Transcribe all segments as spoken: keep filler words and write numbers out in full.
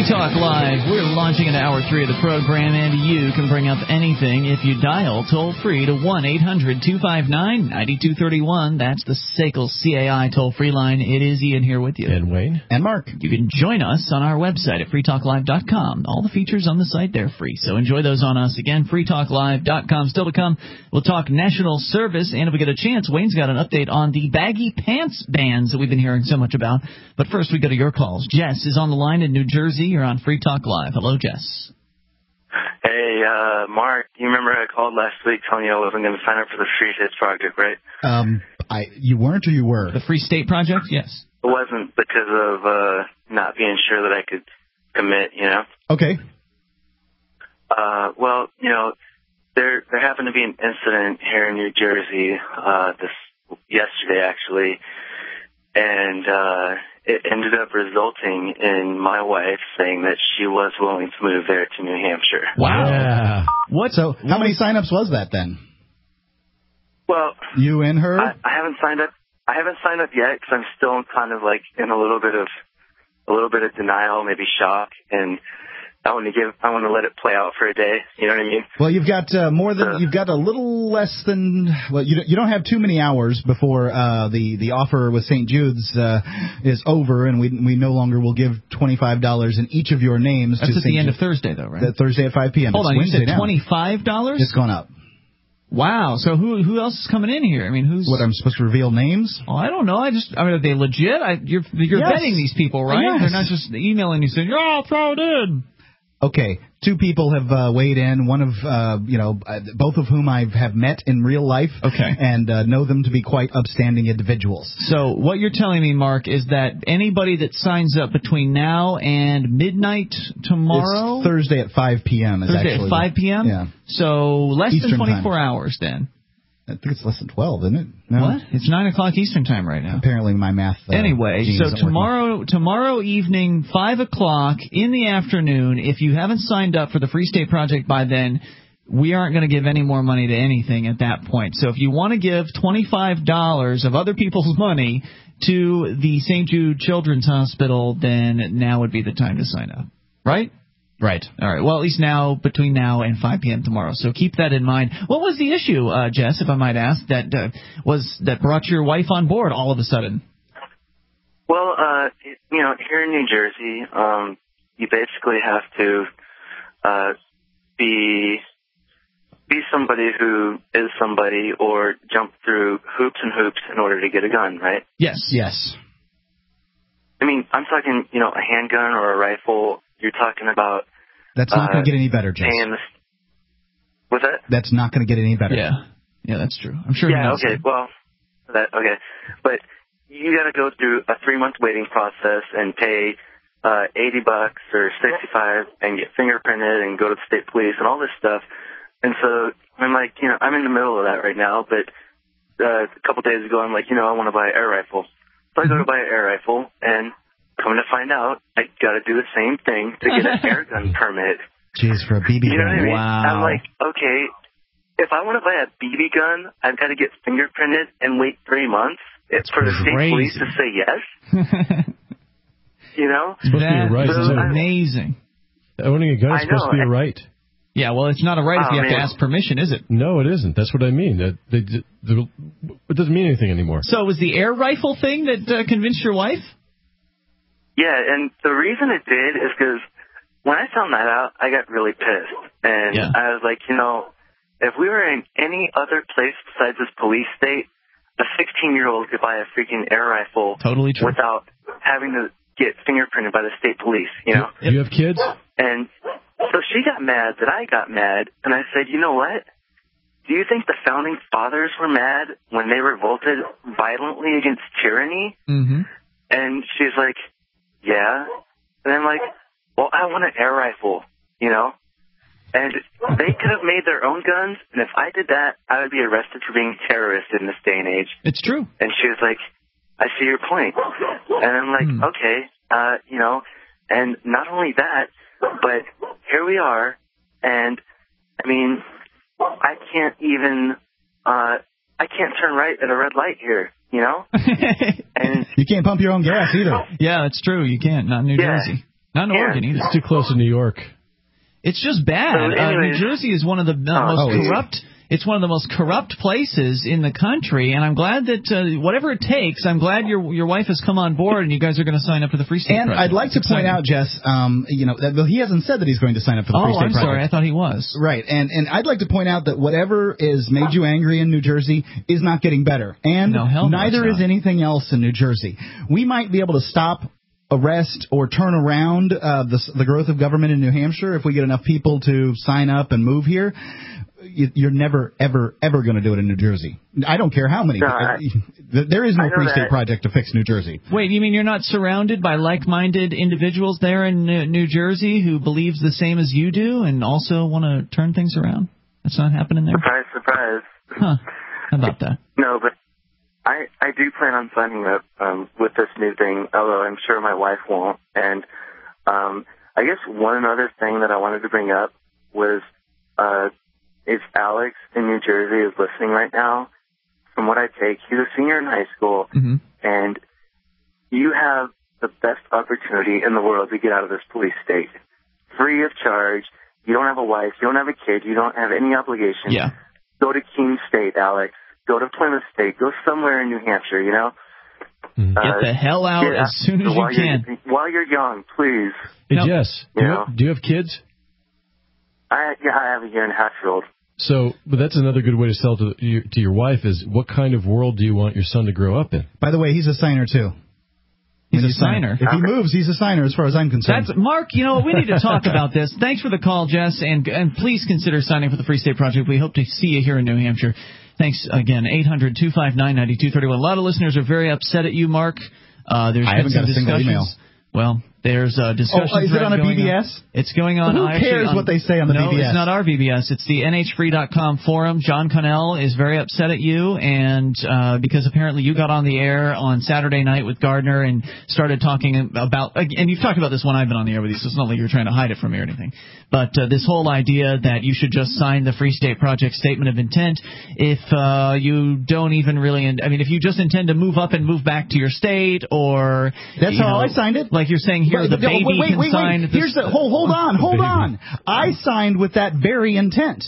Talk Live. We're launching into hour three of the program, and you can bring up anything if you dial toll-free to one eight hundred two five nine nine two three one. That's the S A C L C A I toll-free line. It is Ian here with you. And Wayne. And Mark. You can join us on our website at free talk live dot com. All the features on the site, they're free, so enjoy those on us. Again, free talk live dot com. Still to come, we'll talk national service, and if we get a chance, Wayne's got an update on the baggy pants bans that we've been hearing so much about. But first, we go to your calls. Jess is on the line in New Jersey. You're on Free Talk Live. Hello, Jess. Hey, uh, Mark, you remember I called last week telling you I wasn't going to sign up for the Free States Project, right? Um, I you weren't or you were? The Free State Project, yes. It wasn't because of uh, not being sure that I could commit, you know? Okay. Uh, well, you know, there there happened to be an incident here in New Jersey uh, this yesterday, actually, and uh, it ended up resulting in my wife saying that she was willing to move there to New Hampshire. Wow. Yeah. What? So how many signups was that then? Well, you and her? I, I haven't signed up. I haven't signed up yet because I'm still kind of like in a little bit of a little bit of denial, maybe shock, and I want to give. I want to let it play out for a day. You know what I mean? Well, you've got uh, more than uh, you've got a little less than. Well, you you don't have too many hours before uh, the the offer with Saint Jude's uh, is over, and we we no longer will give twenty-five dollars in each of your names. That's to at Saint the end Jude. of Thursday, though, right? That Thursday at five p.m. Hold it's on, Wednesday you said now. twenty-five dollars? It's gone up. Wow. So who who else is coming in here? I mean, who's what? I'm supposed to reveal names? Oh, I don't know. I just I mean, are they legit? I, you're you're Yes. vetting these people, right? Yes. They're not just emailing you saying, "Yeah, I'll throw it in." Okay, two people have uh, weighed in. One of, uh, you know, uh, both of whom I have met in real life. Okay. And uh, know them to be quite upstanding individuals. So what you're telling me, Mark, is that anybody that signs up between now and midnight tomorrow, It's Thursday at five p.m. is Thursday actually at five p.m. Yeah. So less Eastern than twenty-four time. hours then. I think it's less than twelve, isn't it? No? What? It's nine o'clock Eastern time right now. Apparently my math. Uh, Anyway, genes so aren't tomorrow tomorrow evening, five o'clock in the afternoon, if you haven't signed up for the Free State Project by then, we aren't going to give any more money to anything at that point. So if you want to give twenty-five dollars of other people's money to the Saint Jude Children's Hospital, then now would be the time to sign up. Right? Right. All right. Well, at least now, between now and five p.m. tomorrow. So keep that in mind. What was the issue, uh, Jess, if I might ask, that uh, was that brought your wife on board all of a sudden? Well, uh, you know, here in New Jersey, um, you basically have to uh, be be somebody who is somebody or jump through hoops and hoops in order to get a gun, right? Yes. Yes. I mean, I'm talking, you know, a handgun or a rifle. You're talking about. That's not uh, going to get any better, Jess. paying the, what's that? That's not going to get any better. Yeah. Yeah, that's true. I'm sure. Yeah. he knows Okay. that. Well, that okay, but you got to go through a three month waiting process and pay uh, eighty bucks or sixty-five and get fingerprinted and go to the state police and all this stuff. And so I'm like, you know, I'm in the middle of that right now. But uh, a couple days ago, I'm like, you know, I want to buy an air rifle. So I go to buy an air rifle, and come to find out, I got to do the same thing to get an air gun permit. Jeez, for a B B You know what I gun. mean? Wow. I'm like, okay, if I want to buy a B B gun, I've got to get fingerprinted and wait three months It's for the state crazy. police to say yes. You know? It's supposed to be a right, That's isn't it? amazing. Owning a gun is I supposed know, to be a and- right. Yeah, well, it's not a right if Oh, you have man. to ask permission, is it? No, it isn't. That's what I mean. That they, they, it doesn't mean anything anymore. So it was the air rifle thing that uh, convinced your wife? Yeah, and the reason it did is because when I found that out, I got really pissed. And Yeah. I was like, you know, if we were in any other place besides this police state, a sixteen-year-old could buy a freaking air rifle Totally true. without having to get fingerprinted by the state police, you know? Do you have kids? And so she got mad that I got mad, and I said, you know what? Do you think the founding fathers were mad when they revolted violently against tyranny? Mm-hmm. And she's like, yeah. And I'm like, well, I want an air rifle, you know? And they could have made their own guns, and if I did that, I would be arrested for being a terrorist in this day and age. It's true. And she was like, I see your point. And I'm like, Hmm. okay, uh, you know, and not only that, but here we are, and, I mean, I can't even, uh, I can't turn right at a red light here, you know? And You can't pump your own gas either. Yeah, that's true. You can't. Not in New Yeah. Jersey. Not in Yeah. Oregon either. It's too close to New York. It's just bad. So Uh, New anyways- Jersey is one of the uh, Oh, most geez. corrupt. It's one of the most corrupt places in the country, and I'm glad that uh, whatever it takes, I'm glad your your wife has come on board, and you guys are going to sign up for the Free State And Project. I'd like to It's point exciting. out, Jess, um, you know, that, well, he hasn't said that he's going to sign up for the Free Oh, State I'm Project. sorry. I thought he was. Right, and and I'd like to point out that whatever is made you angry in New Jersey is not getting better, and No, hell no, neither it's is not. anything else in New Jersey. We might be able to stop, arrest, or turn around uh, the the growth of government in New Hampshire if we get enough people to sign up and move here. You- You're never, ever, ever going to do it in New Jersey. I don't care how many. No, I- there is I no know Free that. State Project to fix New Jersey. Wait, you mean you're not surrounded by like-minded individuals there in New New Jersey who believes the same as you do and also want to turn things around? That's not happening there? Surprise, surprise. Huh. How about that? No, but I I do plan on signing up um, with this new thing, although I'm sure my wife won't. And um, I guess one other thing that I wanted to bring up was uh, if Alex in New Jersey is listening right now, from what I take, he's a senior in high school, Mm-hmm. and you have the best opportunity in the world to get out of this police state. Free of charge. You don't have a wife. You don't have a kid. You don't have any obligation. Yeah. Go to Keene State, Alex. Go to Plymouth State. Go somewhere in New Hampshire, you know? Mhm. Get Uh, the hell out get as soon as you while can. You're, while you're young, please. Hey, No. Jess, do you, Yeah. have, do you have kids? I, yeah, I have a year and a half year old. So, but that's another good way to sell to your, to your wife is what kind of world do you want your son to grow up in? By the way, he's a signer too. He's When a you sign- signer. If he moves, he's a signer, as far as I'm concerned. That's Mark. You know, we need to talk about this. Thanks for the call, Jess, and and please consider signing for the Free State Project. We hope to see you here in New Hampshire. Thanks again. eight hundred two five nine nine two three one. A lot of listeners are very upset at you, Mark. Uh, there's I been haven't some got a single discussions. email. Well, there's a discussion. Oh, is it thread on a going B B S? On. It's going on. Who actually cares on, what they say on the no, B B S? it's not our B B S. It's the N H free dot com forum. John Connell is very upset at you, and uh, because apparently you got on the air on Saturday night with Gardner and started talking about, and you've talked about this when I've been on the air with you, so it's not like you're trying to hide it from me or anything. But uh, this whole idea that you should just sign the Free State Project Statement of Intent if uh, you don't even really, I mean, if you just intend to move up and move back to your state, or That's you how know, I signed it. Like you're saying here, Wait, the no, baby wait, wait, can wait, sign. wait. this- Here's the hold, hold on, hold baby. on. I signed with that very intent.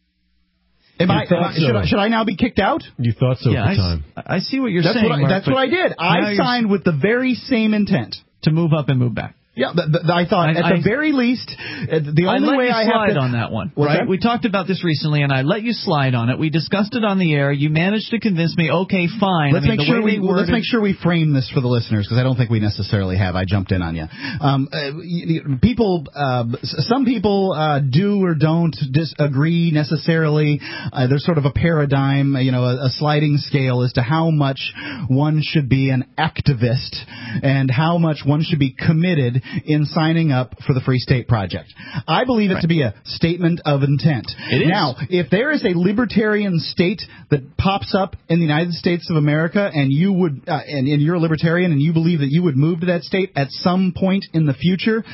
Am You I, am thought I- should, I, so. should I now be kicked out? You thought so yeah, at I, the time. I see what you're That's saying. what I, Mark, that's but what I did. now I you're- signed with the very same intent. to move up and move back. Yeah, but, but I thought I- at I- the very least, uh, the I only let way you I slide have to on that one, What's right? that? We talked about this recently, and I let you slide on it. We discussed it on the air. You managed to convince me. Okay, fine. Let's I mean, make the sure way we they well, let's worded- make sure we frame this for the listeners because I don't think we necessarily have. I jumped in on you. Um, uh, y- y- people, uh, s- some people uh, do or don't disagree necessarily. Uh, there's sort of a paradigm, you know, a, a sliding scale as to how much one should be an activist and how much one should be committed in signing up for the Free State Project. I believe it Right. to be a statement of intent. It is. Now, if there is a libertarian state that pops up in the United States of America, and you would, uh, and, and you're a libertarian, and you believe that you would move to that state at some point in the future,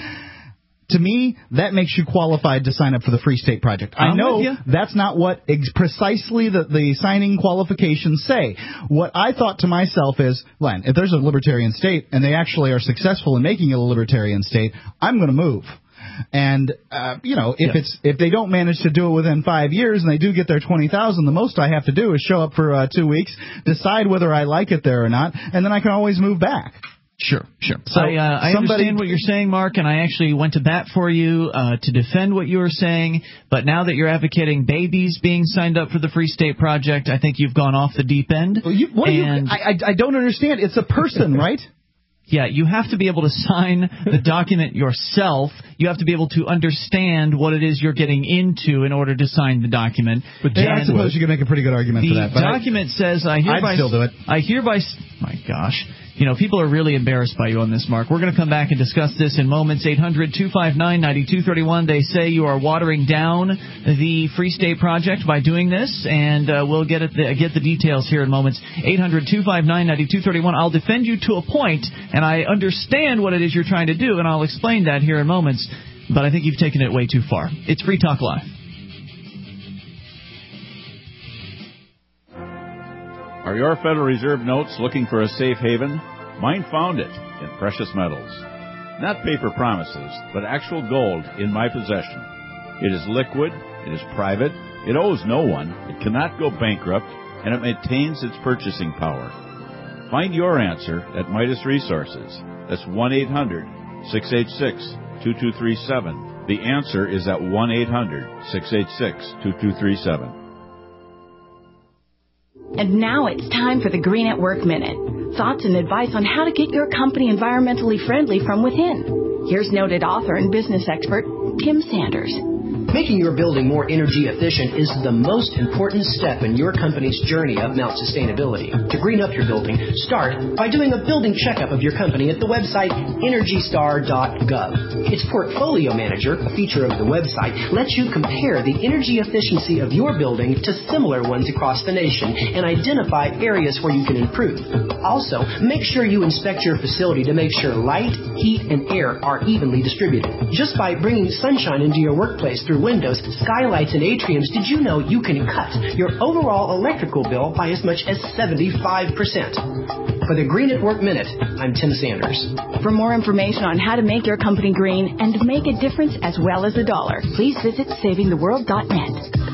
to me, that makes you qualified to sign up for the Free State Project. I I'm know with you. that's not what ex- precisely the, the signing qualifications say. What I thought to myself is, Len, if there's a libertarian state and they actually are successful in making it a libertarian state, I'm going to move. And uh, you know, if Yeah. it's if they don't manage to do it within five years and they do get their twenty thousand, the most I have to do is show up for uh, two weeks, decide whether I like it there or not, and then I can always move back. Sure, sure. So I, uh, I somebody- understand what you're saying, Mark, and I actually went to bat for you uh, to defend what you were saying. But now that you're advocating babies being signed up for the Free State Project, I think you've gone off the deep end. Well, you, what do you, and I, I I don't understand. It's a person, right? yeah, you have to be able to sign the document yourself. You have to be able to understand what it is you're getting into in order to sign the document. But Yeah, I And suppose you could make a pretty good argument the for that. But I- document says, I hereby, I'd still do it. I hereby, my gosh, you know, people are really embarrassed by you on this, Mark. We're going to come back and discuss this in moments. eight hundred two five nine nine two three one. They say you are watering down the Free State Project by doing this, and uh, we'll get it the, get the details here in moments. eight hundred two five nine nine two three one. I'll defend you to a point, and I understand what it is you're trying to do, and I'll explain that here in moments. But I think you've taken it way too far. It's Free Talk Live. Are your Federal Reserve notes looking for a safe haven? Mine found it in precious metals. Not paper promises, but actual gold in my possession. It is liquid, it is private, it owes no one, it cannot go bankrupt, and it maintains its purchasing power. Find your answer at Midas Resources. That's one eight hundred, six eight six, two two three seven. The answer is at one eight hundred, six eight six, two two three seven. And now it's time for the Green at Work Minute. Thoughts and advice on how to get your company environmentally friendly from within. Here's noted author and business expert, Tim Sanders. Making your building more energy efficient is the most important step in your company's journey of Mount Sustainability. To green up your building, start by doing a building checkup of your company at the website energy star dot gov. Its Portfolio Manager, a feature of the website, lets you compare the energy efficiency of your building to similar ones across the nation and identify areas where you can improve. Also, make sure you inspect your facility to make sure light, heat, and air are evenly distributed. Just by bringing sunshine into your workplace through windows, skylights, and atriums, did you know you can cut your overall electrical bill by as much as seventy-five percent? For the Green at Work Minute, I'm Tim Sanders. For more information on how to make your company green and make a difference as well as a dollar, please visit saving the world dot net.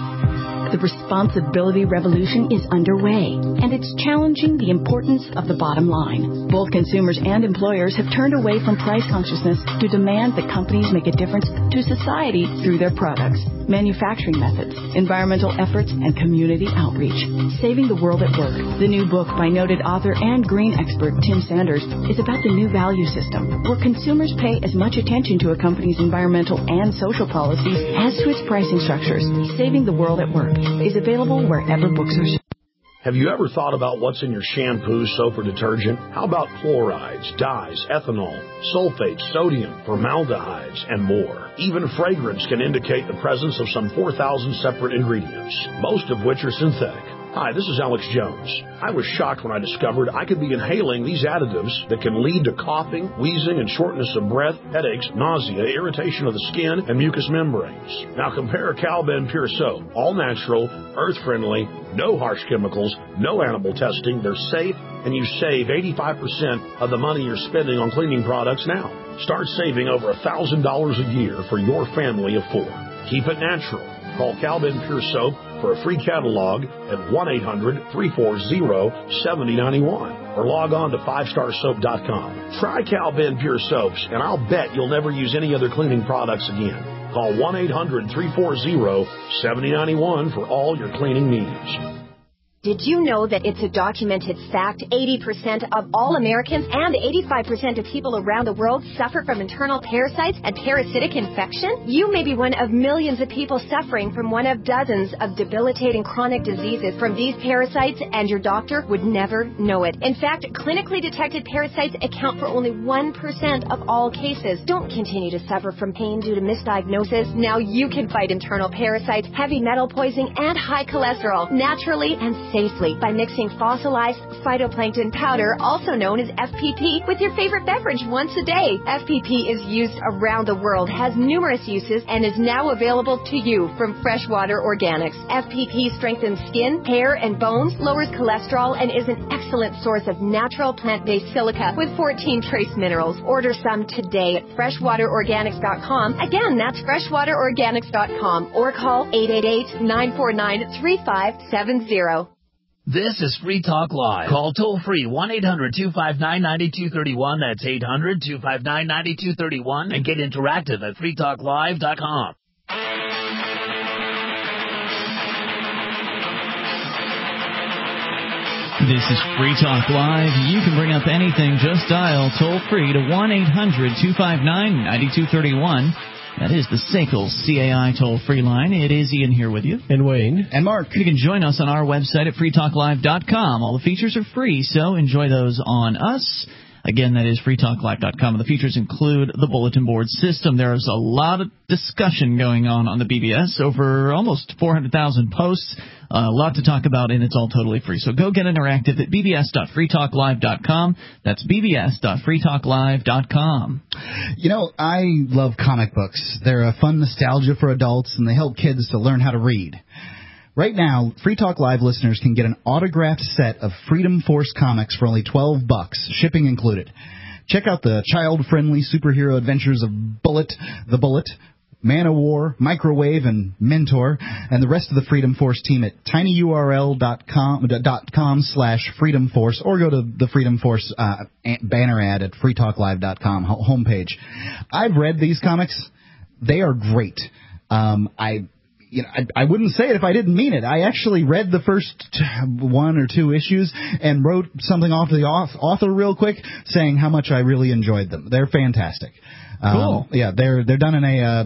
The responsibility revolution is underway, and it's challenging the importance of the bottom line. Both consumers and employers have turned away from price consciousness to demand that companies make a difference to society through their products, manufacturing methods, environmental efforts, and community outreach. Saving the World at Work, the new book by noted author and green expert Tim Sanders, is about the new value system, where consumers pay as much attention to a company's environmental and social policies as to its pricing structures. Saving the World at Work is available wherever books are sold. Have you ever thought about what's in your shampoo, soap, or detergent? How about chlorides, dyes, ethanol, sulfates, sodium, formaldehydes, and more? Even fragrance can indicate the presence of some four thousand separate ingredients, most of which are synthetic. Hi, this is Alex Jones. I was shocked when I discovered I could be inhaling these additives that can lead to coughing, wheezing, and shortness of breath, headaches, nausea, irritation of the skin, and mucous membranes. Now compare Calben Pure Soap. All natural, earth-friendly, no harsh chemicals, no animal testing. They're safe, and you save eighty-five percent of the money you're spending on cleaning products now. Start saving over one thousand dollars a year for your family of four. Keep it natural. Call Calben Pure Soap for a free catalog at one eight hundred, three four zero, seven zero nine one or log on to five star soap dot com. Try Calben Pure Soaps, and I'll bet you'll never use any other cleaning products again. Call one eight hundred, three four zero, seven zero nine one for all your cleaning needs. Did you know that it's a documented fact eighty percent of all Americans and eighty-five percent of people around the world suffer from internal parasites and parasitic infection? You may be one of millions of people suffering from one of dozens of debilitating chronic diseases from these parasites, and your doctor would never know it. In fact, clinically detected parasites account for only one percent of all cases. Don't continue to suffer from pain due to misdiagnosis. Now you can fight internal parasites, heavy metal poisoning, and high cholesterol naturally and safely. Safely by mixing fossilized phytoplankton powder, also known as F P P, with your favorite beverage once a day. F P P is used around the world, has numerous uses, and is now available to you from Freshwater Organics. F P P strengthens skin, hair, and bones, lowers cholesterol, and is an excellent source of natural plant-based silica with fourteen trace minerals. Order some today at freshwater organics dot com. Again, that's freshwater organics dot com, or call eight eight eight, nine four nine, three five seven zero. This is Free Talk Live. Call toll-free one eight hundred, two five nine, nine two three one. That's eight hundred, two five nine, nine two three one. And get interactive at free talk live dot com. This is Free Talk Live. You can bring up anything. Just dial toll-free to one eight hundred, two five nine, nine two three one. That is the S A C L C A I toll-free line. It is Ian here with you. And Wayne. And Mark. You can join us on our website at free talk live dot com. All the features are free, so enjoy those on us. Again, that is free talk live dot com. The features include the bulletin board system. There is a lot of discussion going on on the B B S, over almost four hundred thousand posts. A lot to talk about, and it's all totally free. So go get interactive at b b s dot free talk live dot com. That's b b s dot free talk live dot com. You know, I love comic books. They're a fun nostalgia for adults, and they help kids to learn how to read. Right now, Free Talk Live listeners can get an autographed set of Freedom Force comics for only twelve bucks, shipping included. Check out the child-friendly superhero adventures of Bullet, the Bullet, Man of War, Microwave, and Mentor, and the rest of the Freedom Force team at tinyurl.com dot com slash Freedom Force, or go to the Freedom Force uh, banner ad at free talk live dot com homepage. I've read these comics. They are great. Um, I... You know, I, I wouldn't say it if I didn't mean it. I actually read the first one or two issues and wrote something off to the author real quick saying how much I really enjoyed them. They're fantastic. Cool. Um, yeah, they're they're done in a, uh,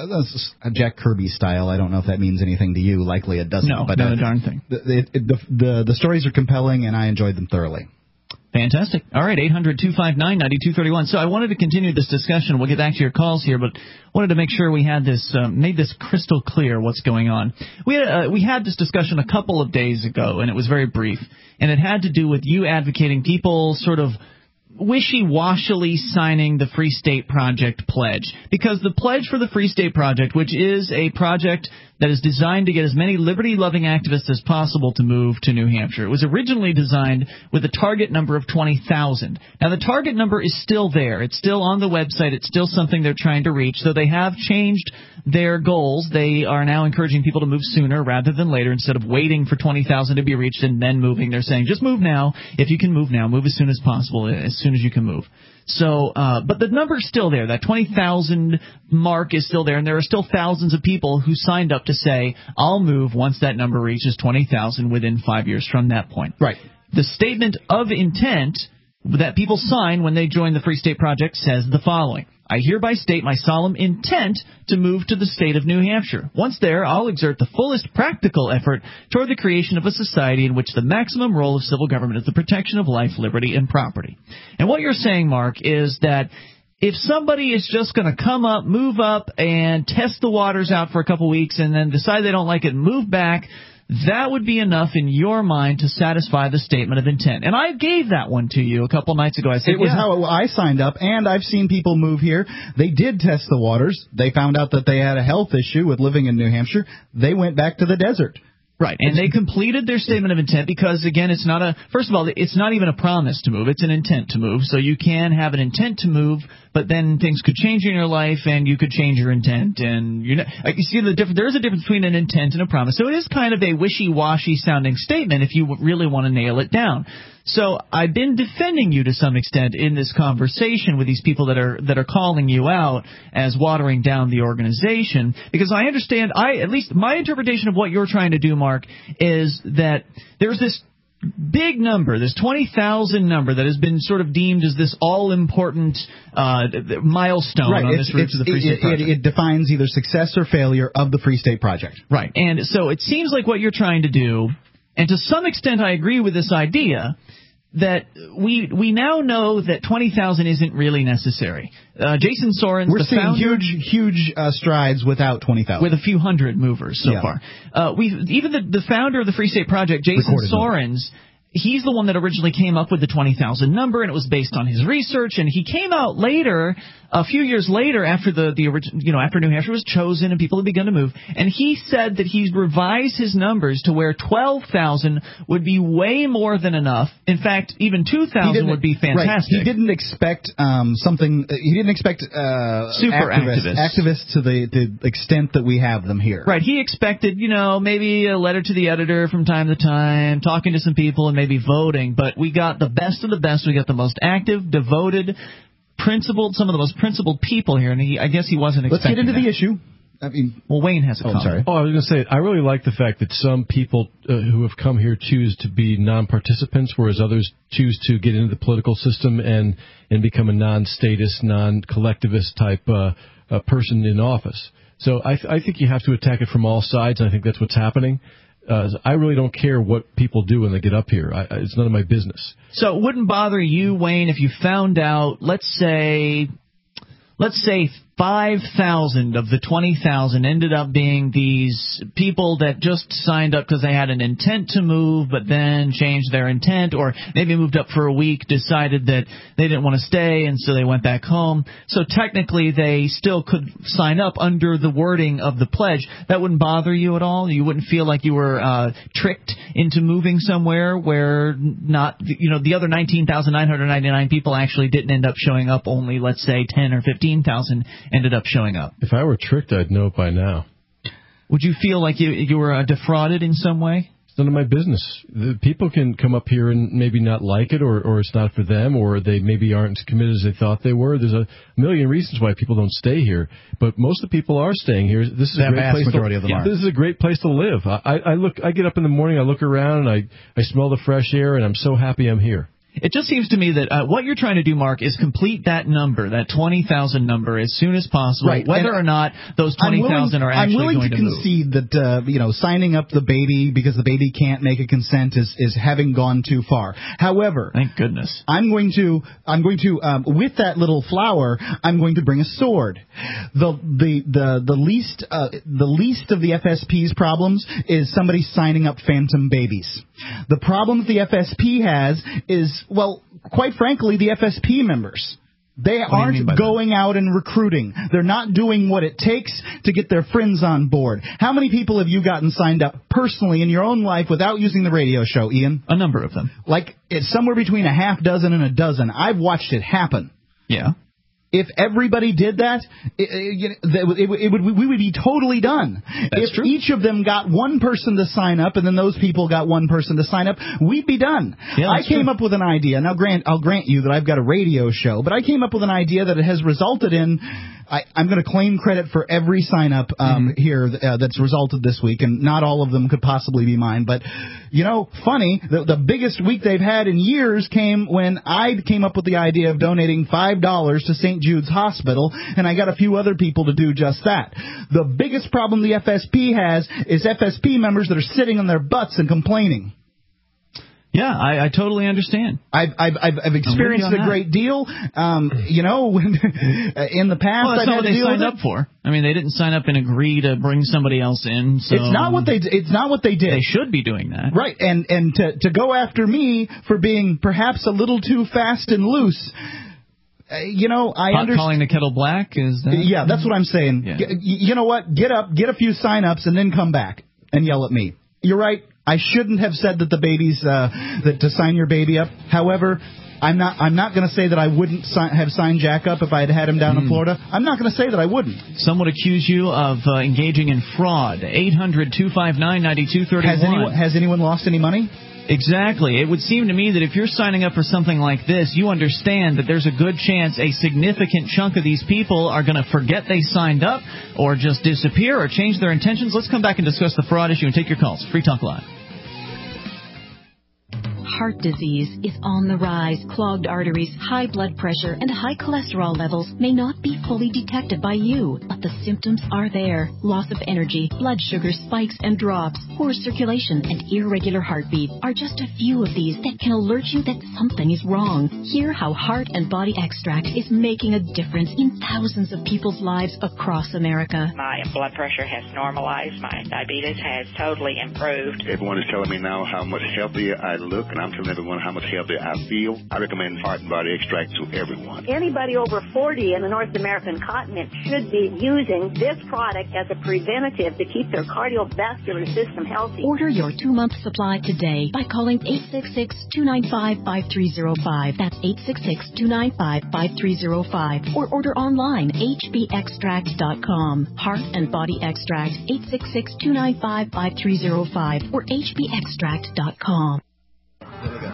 a Jack Kirby style. I don't know if that means anything to you. Likely it doesn't. No, but not uh, a darn thing. The, the, the, the, the stories are compelling, and I enjoyed them thoroughly. Fantastic. All right, eight hundred two five nine nine two three one. So I wanted to continue this discussion. We'll get back to your calls here, but wanted to make sure we had this uh, made this crystal clear what's going on. We had, uh, we had this discussion a couple of days ago, and it was very brief, and it had to do with you advocating people sort of wishy-washily signing the Free State Project pledge. Because the pledge for the Free State Project, which is a project that is designed to get as many liberty-loving activists as possible to move to New Hampshire. It was originally designed with a target number of twenty thousand. Now, the target number is still there. It's still on the website. It's still something they're trying to reach. So they have changed their goals. They are now encouraging people to move sooner rather than later. Instead of waiting for twenty thousand to be reached and then moving, they're saying just move now. If you can move now, move as soon as possible, as soon as you can move. So, uh, but the number's still there. That twenty thousand mark is still there, and there are still thousands of people who signed up to say, I'll move once that number reaches twenty thousand within five years from that point. Right. The statement of intent that people sign when they join the Free State Project says the following. I hereby state my solemn intent to move to the state of New Hampshire. Once there, I'll exert the fullest practical effort toward the creation of a society in which the maximum role of civil government is the protection of life, liberty, and property. And what you're saying, Mark, is that if somebody is just going to come up, move up, and test the waters out for a couple weeks and then decide they don't like it and move back, that would be enough in your mind to satisfy the statement of intent. And I gave that one to you a couple nights ago. I said, it was yeah. how I signed up, and I've seen people move here. They did test the waters. They found out that they had a health issue with living in New Hampshire. They went back to the desert. Right, and they completed their statement of intent because, again, it's not a – first of all, it's not even a promise to move. It's an intent to move. So you can have an intent to move, but then things could change in your life and you could change your intent. And you know, you see the difference. There is a difference between an intent and a promise. So it is kind of a wishy-washy sounding statement if you really want to nail it down. So I've been defending you to some extent in this conversation with these people that are that are calling you out as watering down the organization, because I understand, I at least my interpretation of what you're trying to do, Mark, is that there's this big number, this twenty thousand number that has been sort of deemed as this all-important uh, milestone right. on it's, this route it's, to the Free it, State Project. It, it defines either success or failure of the Free State Project. Right, and so it seems like what you're trying to do, and to some extent I agree with this idea, that we we now know that twenty thousand isn't really necessary. Uh, Jason Sorens, We're the seeing founder, huge, huge uh, strides without twenty thousand. with a few hundred movers so Yeah. far. Uh, we even the, the founder of the Free State Project, Jason Recorded Sorens, he's the one that originally came up with the twenty thousand number, and it was based on his research. And he came out later, a few years later, after the the original, you know, after New Hampshire was chosen and people had begun to move, and he said that he revised his numbers to where twelve thousand would be way more than enough. In fact, even two thousand would be fantastic. Right. He didn't expect um, something. Uh, he didn't expect uh, Super activists, activists. activists to the, the extent that we have them here. Right. He expected, you know, maybe a letter to the editor from time to time, talking to some people, and maybe voting. But we got the best of the best. We got the most active, devoted, principled, some of the most principled people here. And he, I guess he wasn't Let's expecting get into that. the issue. I mean, well, Wayne has a oh, comment. sorry. Oh, I was going to say, I really like the fact that some people uh, who have come here choose to be non-participants, whereas others choose to get into the political system and, and become a non-statist, non-collectivist type uh, uh, person in office. So I, th- I think you have to attack it from all sides, and I think that's what's happening. Uh, I really don't care what people do when they get up here. I, it's none of my business. So it wouldn't bother you, Wayne, if you found out, let's say... Let's say five thousand of the twenty thousand ended up being these people that just signed up because they had an intent to move, but then changed their intent, or maybe moved up for a week, decided that they didn't want to stay, and so they went back home. So technically, they still could sign up under the wording of the pledge. That wouldn't bother you at all? You wouldn't feel like you were uh, tricked into moving somewhere where not, you know, the other nineteen thousand nine hundred ninety-nine people actually didn't end up showing up, only, let's say, ten or fifteen thousand ended up showing up? If I were tricked, I'd know it by now. Would you feel like you you were uh, defrauded in some way? It's none of my business. The people can come up here and maybe not like it, or, or it's not for them, or they maybe aren't as committed as they thought they were. There's a million reasons why people don't stay here, but most of the people are staying here. This is the a great vast place majority to, of them yeah, are. This is a great place to live. I, I look, I get up in the morning, I look around, and I, I smell the fresh air, and I'm so happy I'm here. It just seems to me that uh, what you're trying to do, Mark, is complete that number, that twenty thousand number, as soon as possible, right. whether and or not those twenty thousand are actually I'm willing going to to move. concede that uh, you know, signing up the baby because the baby can't make a consent is, is having gone too far. However, thank goodness, I'm going to I'm going to um, with that little flower, I'm going to bring a sword. The the the the least uh, the least of the F S P's problems is somebody signing up phantom babies. The problem that the F S P has is, well, quite frankly, the F S P members. They aren't going out and recruiting. They're not doing what it takes to get their friends on board. How many people have you gotten signed up personally in your own life without using the radio show, Ian? A number of them. Like, it's somewhere between a half dozen and a dozen. I've watched it happen. Yeah. If everybody did that, it, it, it, it would, we would be totally done. That's if true. each of them got one person to sign up, and then those people got one person to sign up, we'd be done. Yeah, I came true. up with an idea. Now, grant I'll grant you that I've got a radio show, but I came up with an idea that has resulted in. I, I'm going to claim credit for every sign up um, mm-hmm. here uh, that's resulted this week, and not all of them could possibly be mine. But, you know, funny, the, the biggest week they've had in years came when I came up with the idea of donating five dollars to Saint Jude's Hospital, and I got a few other people to do just that. The biggest problem the F S P has is F S P members that are sitting on their butts and complaining. Yeah, I, I totally understand. I've I've I've, I've experienced it a great deal. Um, you know, when, in the past, well, that's I've not had what to they deal signed with up for. I mean, they didn't sign up and agree to bring somebody else in. So it's not what they. It's not what they did. They should be doing that, right? And and to to go after me for being perhaps a little too fast and loose. Uh, you know, I understand. Calling the kettle black is that? Yeah, that's what I'm saying. Yeah. G- you know what? Get up, get a few sign-ups, and then come back and yell at me. You're right. I shouldn't have said that the baby's uh, that to sign your baby up. However, I'm not. I'm not going to say that I wouldn't si- have signed Jack up if I had had him down mm. in Florida. I'm not going to say that I wouldn't. Some would accuse you of uh, engaging in fraud. eight hundred two five nine nine two three one. Has anyone, has anyone lost any money? Exactly. It would seem to me that if you're signing up for something like this, you understand that there's a good chance a significant chunk of these people are going to forget they signed up or just disappear or change their intentions. Let's come back and discuss the fraud issue and take your calls. Free Talk Live. Heart disease is on the rise. Clogged arteries, high blood pressure, and high cholesterol levels may not be fully detected by you, but the symptoms are there. Loss of energy, blood sugar spikes and drops, poor circulation, and irregular heartbeat are just a few of these that can alert you that something is wrong. Hear how Heart and Body Extract is making a difference in thousands of people's lives across America. My blood pressure has normalized. My diabetes has totally improved. Everyone is telling me now how much healthier I look, and I'm telling everyone how much healthier I feel. I recommend Heart and Body Extract to everyone. Anybody over forty in the North American continent should be using this product as a preventative to keep their cardiovascular system healthy. Order your two-month supply today by calling eight six six, two nine five, five three zero five. That's eight six six, two nine five, five three zero five. Or order online, h b extract dot com. Heart and Body Extract, eight six six, two nine five, five three zero five or h b extract dot com. There we go.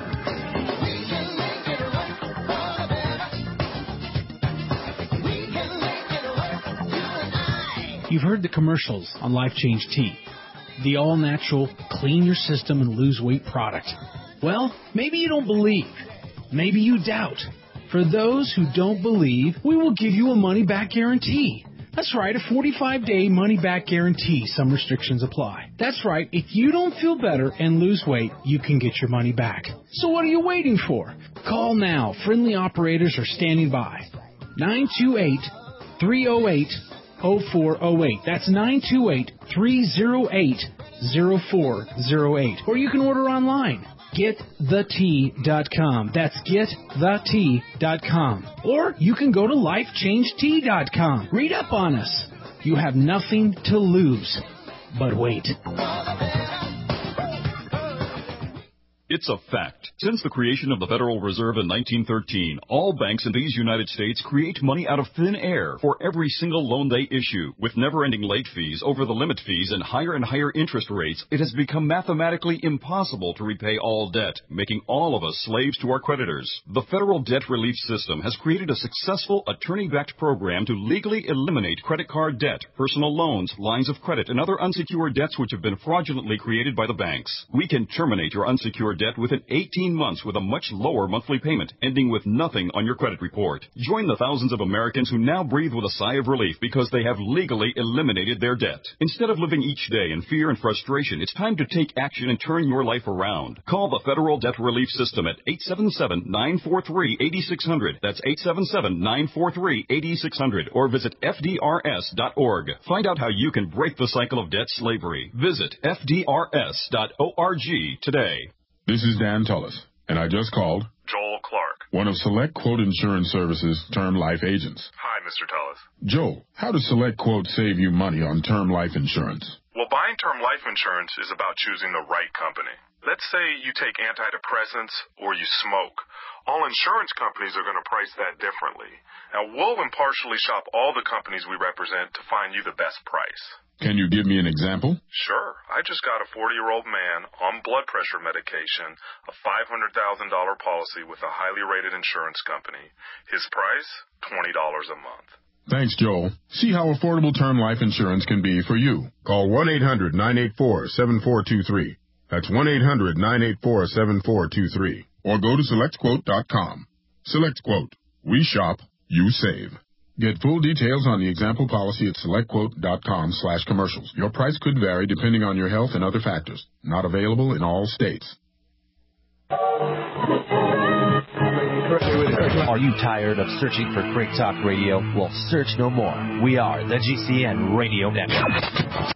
You've heard the commercials on Life Change Tea, the all-natural, clean your system and lose weight product. Well, maybe you don't believe. Maybe you doubt. For those who don't believe, we will give you a money-back guarantee. That's right, a forty-five day money-back guarantee. Some restrictions apply. That's right, if you don't feel better and lose weight, you can get your money back. So what are you waiting for? Call now. Friendly operators are standing by. nine two eight, three oh eight, oh four oh eight. That's nine two eight, three oh eight, oh four oh eight. Or you can order online. get the tea dot com. That's get the tea dot com. Or you can go to life change tea dot com. Read up on us. You have nothing to lose. But wait. It's a fact. Since the creation of the Federal Reserve in nineteen thirteen, all banks in these United States create money out of thin air for every single loan they issue. With never-ending late fees, over-the-limit fees, and higher and higher interest rates, it has become mathematically impossible to repay all debt, making all of us slaves to our creditors. The Federal Debt Relief System has created a successful attorney-backed program to legally eliminate credit card debt, personal loans, lines of credit, and other unsecured debts which have been fraudulently created by the banks. We can terminate your unsecured debt within eighteen months with a much lower monthly payment, ending with nothing on your credit report. Join the thousands of Americans who now breathe with a sigh of relief because they have legally eliminated their debt. Instead of living each day in fear and frustration, it's time to take action and turn your life around. Call the Federal Debt Relief System at eight seven seven, nine four three, eight six zero zero. That's eight seven seven, nine four three, eight six zero zero. Or visit F D R S dot org. Find out how you can break the cycle of debt slavery. Visit F D R S dot org today. This is Dan Tullis, and I just called Joel Clark, one of Select Quote Insurance Services' term life agents. Hi, Mister Tullis. Joel, how does Select Quote save you money on term life insurance? Well, buying term life insurance is about choosing the right company. Let's say you take antidepressants or you smoke. All insurance companies are going to price that differently. Now, we'll impartially shop all the companies we represent to find you the best price. Can you give me an example? Sure. I just got a forty-year-old man on blood pressure medication, a five hundred thousand dollars policy with a highly rated insurance company. His price, twenty dollars a month. Thanks, Joel. See how affordable term life insurance can be for you. Call one eight hundred, nine eight four, seven four two three. That's one eight hundred, nine eight four, seven four two three. Or go to select quote dot com. SelectQuote. We shop, you save. Get full details on the example policy at select quote dot com slash commercials. Your price could vary depending on your health and other factors. Not available in all states. Are you tired of searching for Great Talk Radio? Well, search no more. We are the G C N Radio Network.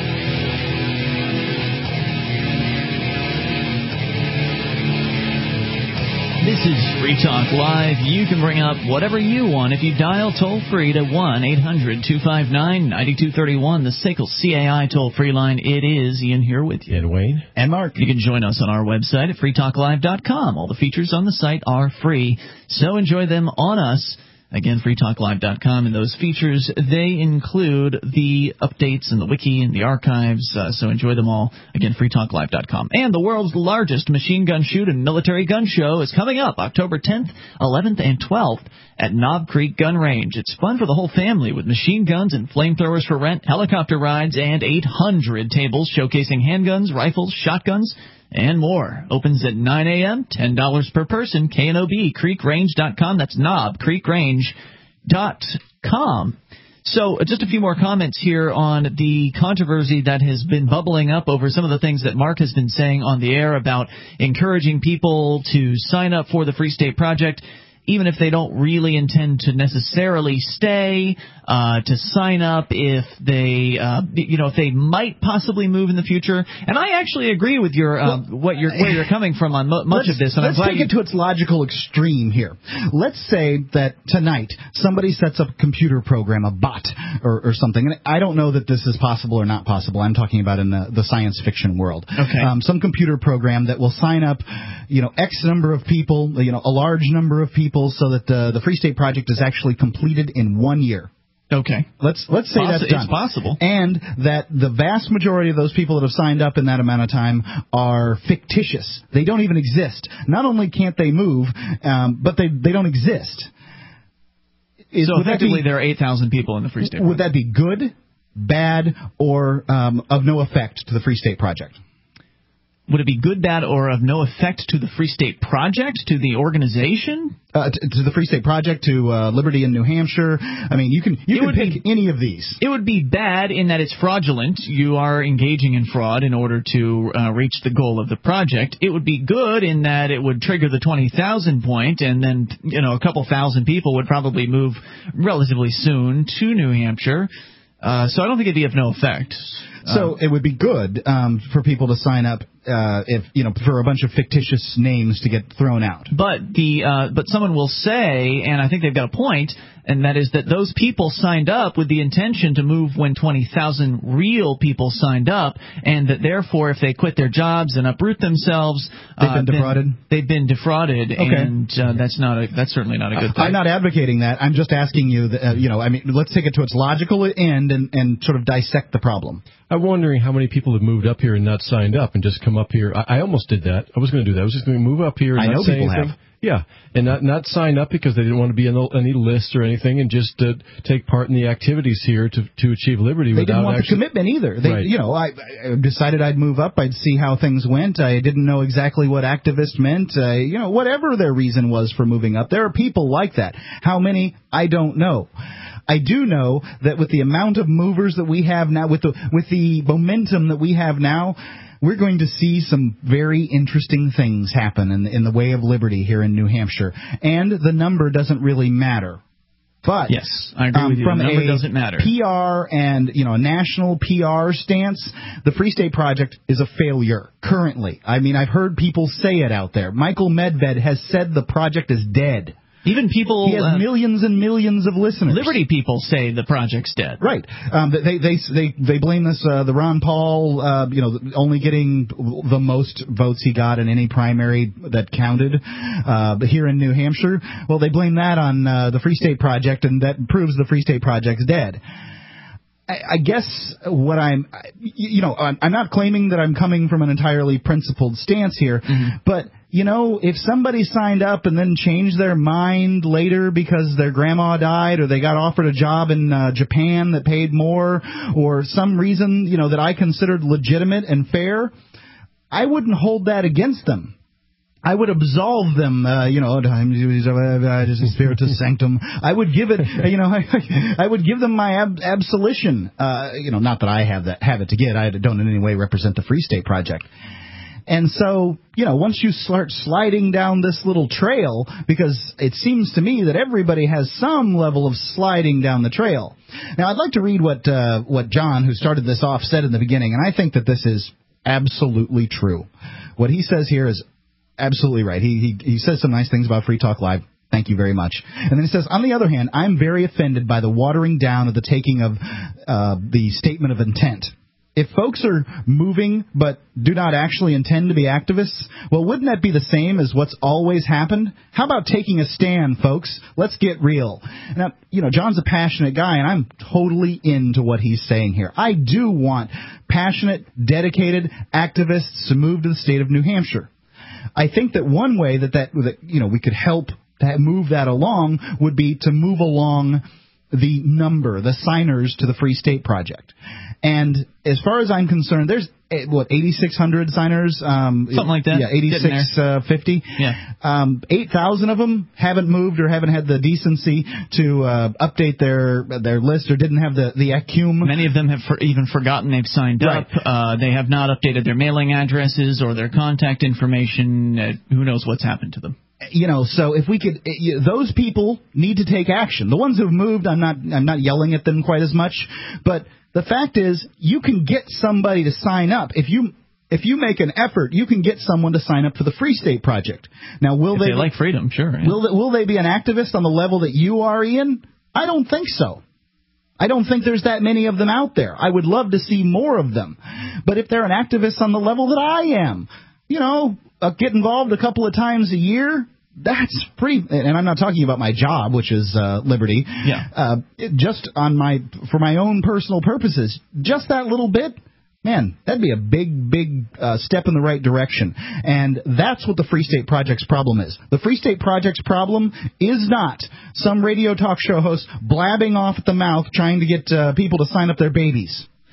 This is Free Talk Live. You can bring up whatever you want if you dial toll-free to one eight hundred, two five nine, nine two three one, the S A C L C A I toll-free line. It is Ian here with you. And Wayne. And Mark. You can join us on our website at free talk live dot com. All the features on the site are free, so enjoy them on us. Again, free talk live dot com, and those features, they include the updates and the wiki and the archives, uh, so enjoy them all. Again, free talk live dot com. And the world's largest machine gun shoot and military gun show is coming up October tenth, eleventh, and twelfth at Knob Creek Gun Range. It's fun for the whole family with machine guns and flamethrowers for rent, helicopter rides, and eight hundred tables showcasing handguns, rifles, shotguns, and more. Opens at nine a.m., ten dollars per person. K N O B, creek range dot com. That's knob creek range dot com. So uh, just a few more comments here on the controversy that has been bubbling up over some of the things that Mark has been saying on the air about encouraging people to sign up for the Free State Project, even if they don't really intend to necessarily stay, uh, to sign up if they, uh, you know, if they might possibly move in the future. And I actually agree with your, uh, well, what you're, where you're coming from on mo- much of this. And let's I'm glad take you... it to its logical extreme here. Let's say that tonight somebody sets up a computer program, a bot or, or something. And I don't know that this is possible or not possible. I'm talking about in the, the science fiction world. Okay. Um, some computer program that will sign up, you know, X number of people, you know, a large number of people, so that the, the Free State Project is actually completed in one year. Okay. Let's let's say Possi- that's done. It's possible. And that the vast majority of those people that have signed up in that amount of time are fictitious. They don't even exist. Not only can't they move, um, but they, they don't exist. Is, so effectively be, there are eight thousand people in the Free State Project. Would that be good, bad, or um, of no effect to the Free State Project? would it be good, bad, or of no effect to the Free State Project, to the organization? Uh, to, to the Free State Project, to uh, Liberty in New Hampshire. I mean, you can you can pick be, any of these. It would be bad in that it's fraudulent. You are engaging in fraud in order to uh, reach the goal of the project. It would be good in that it would trigger the twenty thousand point, and then you know a couple thousand people would probably move relatively soon to New Hampshire. Uh, so I don't think it'd be of no effect. So um, it would be good um, for people to sign up uh, if you know for a bunch of fictitious names to get thrown out. But the uh, but someone will say, and I think they've got a point, and that is that those people signed up with the intention to move when twenty thousand real people signed up, and that therefore if they quit their jobs and uproot themselves, they've been uh, defrauded. They've been defrauded, okay. and uh, that's not a that's certainly not a good thing. I'm not advocating that. I'm just asking you that uh, you know I mean let's take it to its logical end and, and sort of dissect the problem. I'm wondering how many people have moved up here and not signed up and just come up here. I, I almost did that. I was going to do that. I was just going to move up here and I not know say people anything. Have. Yeah, and not not sign up because they didn't want to be on any list or anything, and just uh, take part in the activities here to to achieve liberty. They without didn't want actually, the commitment either. They, right. You know, I, I decided I'd move up. I'd see how things went. I didn't know exactly what activist meant. Uh, you know, whatever their reason was for moving up, there are people like that. How many? I don't know. I do know that with the amount of movers that we have now, with the with the momentum that we have now, we're going to see some very interesting things happen in, in the way of liberty here in New Hampshire. And the number doesn't really matter. But yes, I agree um, with you. From the number a doesn't matter. P R and you know a national P R stance, the Free State Project is a failure currently. I mean, I've heard people say it out there. Michael Medved has said the project is dead. Even people... He has uh, millions and millions of listeners. Liberty people say the project's dead. Right. Um, they, they they they blame this, uh, the Ron Paul, uh, you know, only getting the most votes he got in any primary that counted uh, here in New Hampshire. Well, they blame that on uh, the Free State Project, and that proves the Free State Project's dead. I guess what I'm, you know, I'm not claiming that I'm coming from an entirely principled stance here, mm-hmm. but, you know, if somebody signed up and then changed their mind later because their grandma died or they got offered a job in uh, Japan that paid more or some reason, you know, that I considered legitimate and fair, I wouldn't hold that against them. I would absolve them, uh, you know, spiritus sanctum. I would give it, you know, I, I would give them my ab- absolution. Uh, you know, not that I have that have it to get. I don't in any way represent the Free State Project. And so, you know, once you start sliding down this little trail, because it seems to me that everybody has some level of sliding down the trail. Now, I'd like to read what uh, what John, who started this off, said in the beginning, and I think that this is absolutely true. What he says here is absolutely right. He, he he says some nice things about Free Talk Live. Thank you very much. And then he says, on the other hand, I'm very offended by the watering down of the taking of uh, the statement of intent. If folks are moving but do not actually intend to be activists, well, wouldn't that be the same as what's always happened? How about taking a stand, folks? Let's get real. Now, you know, John's a passionate guy, and I'm totally into what he's saying here. I do want passionate, dedicated activists to move to the state of New Hampshire. I think that one way that, that, that you know, we could help that move that along would be to move along the number, the signers to the Free State Project. And as far as I'm concerned, there's, what, eighty-six hundred signers? Um, Something like that. Yeah, eighty-six fifty. Uh, yeah. Um, eight thousand of them haven't moved or haven't had the decency to uh, update their their list or didn't have the, the acumen. Many of them have for, even forgotten they've signed right. up. Uh, they have not updated their mailing addresses or their contact information. Uh, who knows what's happened to them. You know, so if we could, those people need to take action. The ones who've moved, I'm not, I'm not yelling at them quite as much, but the fact is, you can get somebody to sign up if you, if you make an effort. You can get someone to sign up for the Free State Project. Now, will if they, they like freedom? Sure. Yeah. Will they, will they be an activist on the level that you are, Ian? I don't think so. I don't think there's that many of them out there. I would love to see more of them, but if they're an activist on the level that I am, you know. Uh, get involved a couple of times a year, that's pretty, and I'm not talking about my job, which is uh, Liberty, yeah. uh, it, just on my, for my own personal purposes, just that little bit, man, that'd be a big, big uh, step in the right direction. And that's what the Free State Project's problem is. The Free State Project's problem is not some radio talk show host blabbing off at the mouth trying to get uh, people to sign up their babies.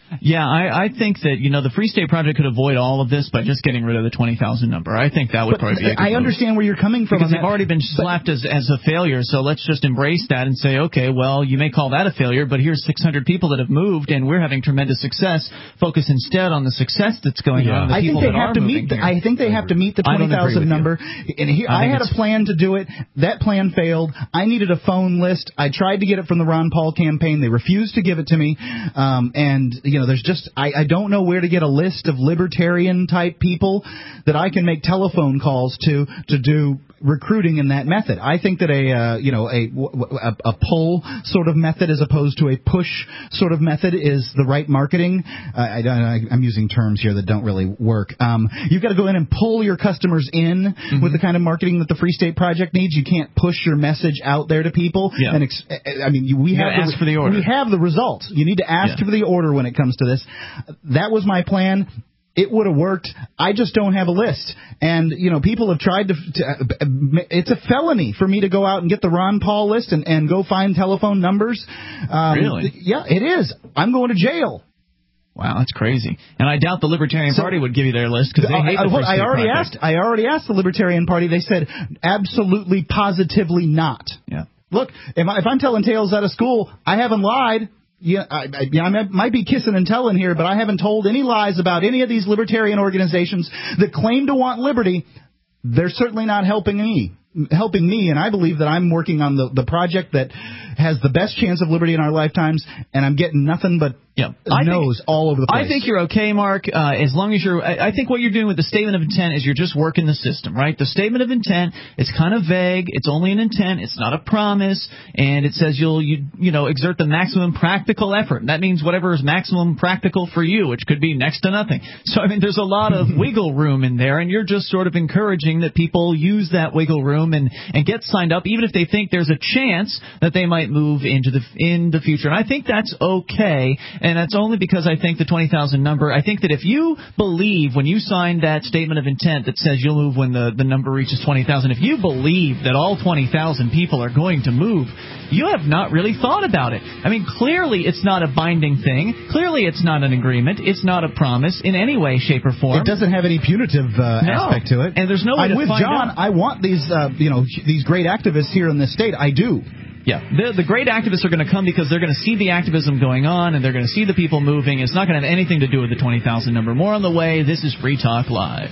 Yeah, I, I think that, you know, the Free State Project could avoid all of this by just getting rid of the twenty thousand number. I think that would but probably be a good I move. understand where you're coming from. Because they've that, already been slapped as, as a failure, so let's just embrace that and say, okay, well, you may call that a failure, but here's six hundred people that have moved, and we're having tremendous success. Focus instead on the success that's going yeah. on. The I think they have to meet. The, I think they have to meet the twenty thousand number. And here, I, I had a plan to do it. That plan failed. I needed a phone list. I tried to get it from the Ron Paul campaign. They refused to give it to me. Um, and you know, there's just I, I don't know where to get a list of libertarian type people that I can make telephone calls to to do recruiting in that method. I think that a uh, you know a, a a pull sort of method as opposed to a push sort of method is the right marketing. Uh, I, I, I'm using terms here that don't really work. Um, you've got to go in and pull your customers in mm-hmm. with the kind of marketing that the Free State Project needs. You can't push your message out there to people. Yeah. And ex- I mean, we you have the, ask for the order. We have the results. You need to ask yeah. for the order when it comes to this. That was my plan. It would have worked. I just don't have a list. And, you know, people have tried to, to – it's a felony for me to go out and get the Ron Paul list and, and go find telephone numbers. Um, really? Yeah, it is. I'm going to jail. Wow, that's crazy. And I doubt the Libertarian so, Party would give you their list because they hate I, the Free State I already Project. asked. I already asked the Libertarian Party. They said absolutely, positively not. Yeah. Look, if, I, if I'm telling tales out of school, I haven't lied. Yeah, I, I, yeah, I might be kissing and telling here, but I haven't told any lies about any of these libertarian organizations that claim to want liberty. They're certainly not helping me. helping me, and I believe that I'm working on the, the project that has the best chance of liberty in our lifetimes, and I'm getting nothing but yeah. no's all over the place. I think you're okay, Mark, uh, as long as you're... I, I think what you're doing with the statement of intent is you're just working the system, right? The statement of intent is kind of vague. It's only an intent. It's not a promise, and it says you'll, you, you know, exert the maximum practical effort. And that means whatever is maximum practical for you, which could be next to nothing. So, I mean, there's a lot of wiggle room in there, and you're just sort of encouraging that people use that wiggle room and, and get signed up, even if they think there's a chance that they might move into the in the future. And I think that's okay, and that's only because I think the twenty thousand number, I think that if you believe when you signed that statement of intent that says you'll move when the, the number reaches twenty thousand, if you believe that all twenty thousand people are going to move, you have not really thought about it. I mean, clearly it's not a binding thing. Clearly it's not an agreement. It's not a promise in any way, shape, or form. It doesn't have any punitive uh, no. aspect to it. And there's no way I'm to with find John. out. I want these, uh, you know, these great activists here in this state. I do. Yeah, the, the great activists are going to come because they're going to see the activism going on and they're going to see the people moving. It's not going to have anything to do with the twenty thousand number. More on the way. This is Free Talk Live.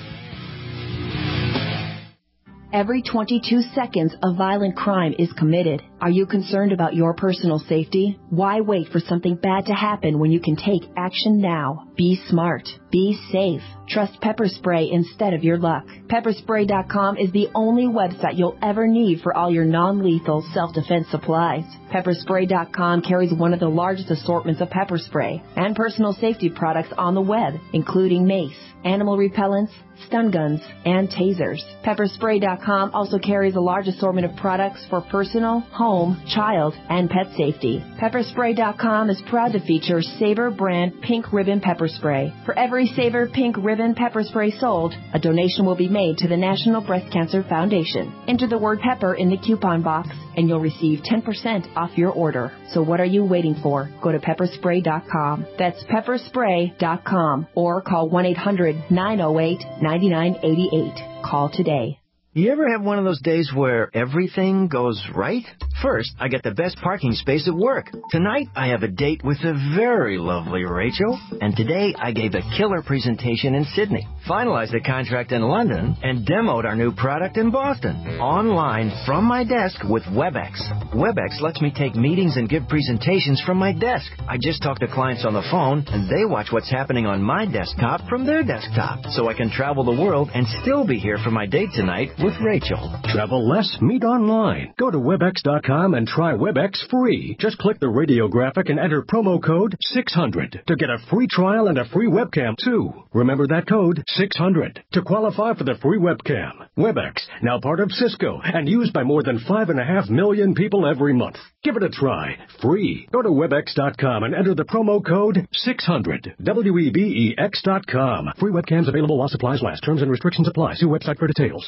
Every twenty-two seconds, a violent crime is committed. Are you concerned about your personal safety? Why wait for something bad to happen when you can take action now? Be smart. Be safe. Trust Pepper Spray instead of your luck. Pepper Spray dot com is the only website you'll ever need for all your non-lethal self-defense supplies. Pepper Spray dot com carries one of the largest assortments of pepper spray and personal safety products on the web, including mace, animal repellents, stun guns, and tasers. Pepper Spray dot com also carries a large assortment of products for personal, home, child, and pet safety. Pepper Spray dot com is proud to feature Sabre brand Pink Ribbon Pepper Spray. For every Sabre Pink Ribbon Pepper Spray sold, a donation will be made to the National Breast Cancer Foundation. Enter the word pepper in the coupon box, and you'll receive ten percent off your order. So what are you waiting for? Go to Pepper Spray dot com. That's Pepper Spray dot com, or call one eight hundred nine oh eight nine nine eight eight. Call today. You ever have one of those days where everything goes right? First, I get the best parking space at work. Tonight, I have a date with the very lovely Rachel. And today, I gave a killer presentation in Sydney, finalized a contract in London, and demoed our new product in Boston. Online, from my desk with WebEx. WebEx lets me take meetings and give presentations from my desk. I just talk to clients on the phone, and they watch what's happening on my desktop from their desktop. So I can travel the world and still be here for my date tonight with Rachel. Travel less, meet online. Go to WebEx dot com and try WebEx free. Just click the radio graphic and enter promo code six hundred to get a free trial and a free webcam, too. Remember that code, six hundred, to qualify for the free webcam. WebEx, now part of Cisco and used by more than five and a half million people every month. Give it a try. Free. Go to WebEx dot com and enter the promo code six hundred. W E B E X dot com. Free webcams available while supplies last. Terms and restrictions apply. See website for details.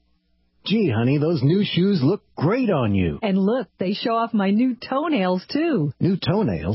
Gee, honey, those new shoes look great on you. And look, they show off my new toenails, too. New toenails?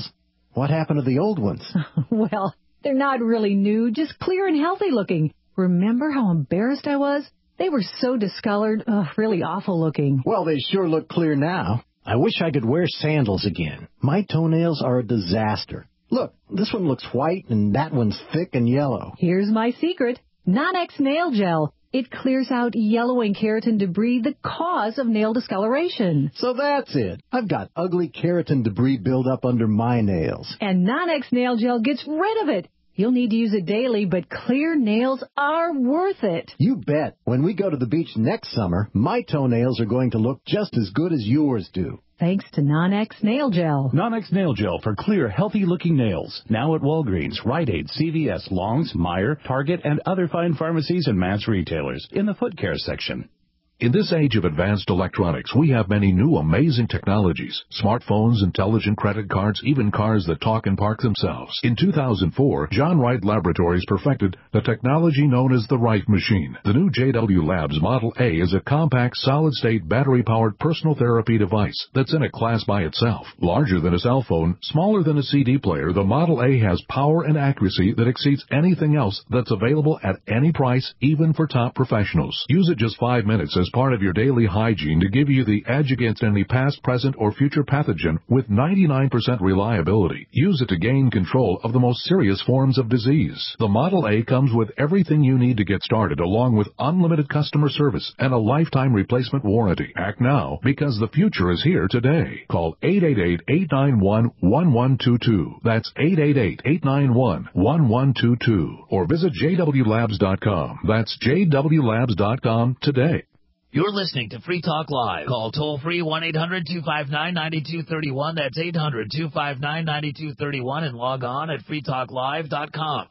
What happened to the old ones? Well, they're not really new, just clear and healthy looking. Remember how embarrassed I was? They were so discolored, ugh, really awful looking. Well, they sure look clear now. I wish I could wear sandals again. My toenails are a disaster. Look, this one looks white and that one's thick and yellow. Here's my secret. Non-X Nail Gel. It clears out yellow and keratin debris, the cause of nail discoloration. So that's it. I've got ugly keratin debris buildup under my nails. And Non-X Nail Gel gets rid of it. You'll need to use it daily, but clear nails are worth it. You bet. When we go to the beach next summer, my toenails are going to look just as good as yours do. Thanks to Non-X Nail Gel. Non-X Nail Gel for clear, healthy-looking nails. Now at Walgreens, Rite Aid, C V S, Long's, Meijer, Target, and other fine pharmacies and mass retailers in the foot care section. In this age of advanced electronics, we have many new amazing technologies. Smartphones, intelligent credit cards, even cars that talk and park themselves. In two thousand four, John Wright Laboratories perfected the technology known as the Wright Machine. The new J W Labs Model A is a compact, solid-state, battery-powered personal therapy device that's in a class by itself. Larger than a cell phone, smaller than a C D player, the Model A has power and accuracy that exceeds anything else that's available at any price, even for top professionals. Use it just five minutes as part of your daily hygiene to give you the edge against any past, present, or future pathogen with ninety-nine percent reliability. Use it to gain control of the most serious forms of disease. The Model A comes with everything you need to get started, along with unlimited customer service and a lifetime replacement warranty. Act now, because the future is here today. Call eight eight eight, eight nine one, one one two two. That's eight eight eight, eight nine one, one one two two. Or visit j w labs dot com. That's j w labs dot com today. You're listening to Free Talk Live. Call toll-free one eight hundred two five nine nine two three one. That's eight hundred two five nine nine two three one. And log on at free talk live dot com.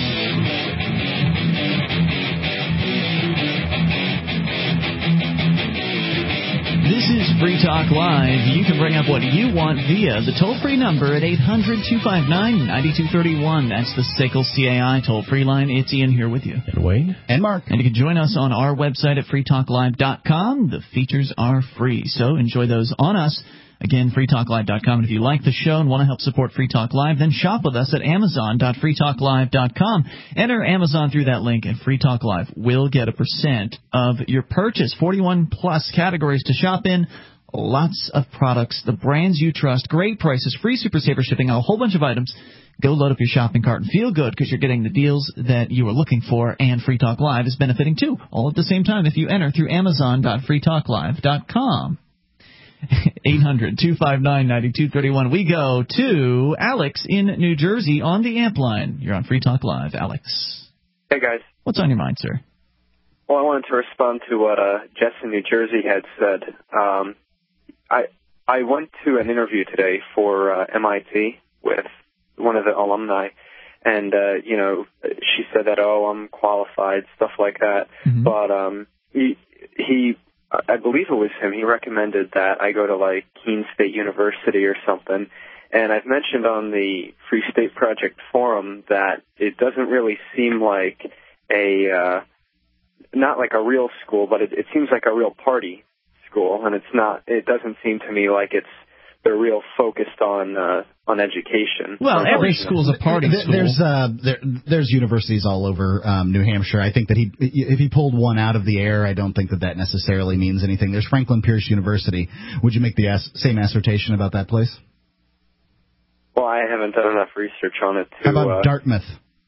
This is Free Talk Live. You can bring up what you want via the toll-free number at eight hundred two five nine nine two three one. That's the S A C L C A I toll-free line. It's Ian here with you. And Wayne. And Mark. And you can join us on our website at free talk live dot com. The features are free, so enjoy those on us. Again, free talk live dot com. And if you like the show and want to help support Free Talk Live, then shop with us at amazon dot free talk live dot com. Enter Amazon through that link, and Free Talk Live will get a percent of your purchase. forty-one plus categories to shop in. Lots of products, the brands you trust, great prices, free Super Saver shipping on a whole bunch of items. Go load up your shopping cart and feel good because you're getting the deals that you are looking for, and Free Talk Live is benefiting too, all at the same time if you enter through amazon dot free talk live dot com. eight hundred two five nine nine two three one. We go to Alex in New Jersey on the amp line. You're on Free Talk Live, Alex. Hey, guys. What's on your mind, sir? Well, I wanted to respond to what uh, Jess in New Jersey had said. Um, I I went to an interview today for uh, M I T with one of the alumni, and, uh, you know, she said that, oh, I'm qualified, stuff like that. Mm-hmm. But um, he, he, I believe it was him, he recommended that I go to, like, Keene State University or something. And I've mentioned on the Free State Project forum that it doesn't really seem like a, uh, not like a real school, but it, it seems like a real party school, and it's not, it doesn't seem to me like it's, they're real focused on uh, on education. Well, every school's a party there, school. There's uh, there, there's universities all over um, New Hampshire. I think that he, if he pulled one out of the air, I don't think that that necessarily means anything. There's Franklin Pierce University. Would you make the as- same assertion about that place? Well, I haven't done enough research on it. To, How about uh, Dartmouth?